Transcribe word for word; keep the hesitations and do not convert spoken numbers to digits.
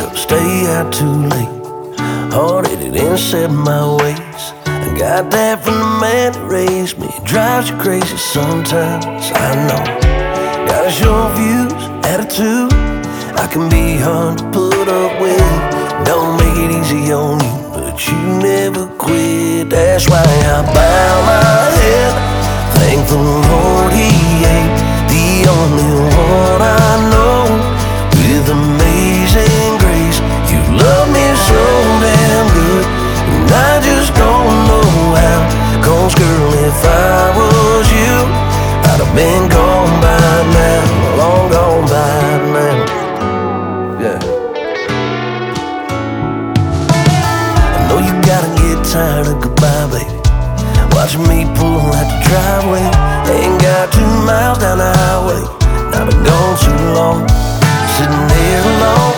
girl, stay out too late. Hard-headed and set my ways. I got that from the man that raised me. It drives you crazy sometimes, I know. Got a short fuse, attitude. I can be hard to put up with. Don't make it easy on you, but you never quit. That's why I bow my head. Thankful Lord he ain't the only one I know. With amazing grace, you love me so damn good, and I just don't know how. 'Cause girl, if I was you, I'd have been gone by now, long gone by now. Yeah. I know you gotta get tired of goodbye, baby. Watching me pull out the driveway. Ain't got two miles down the highway, and I've been gone too long. Sitting there alone,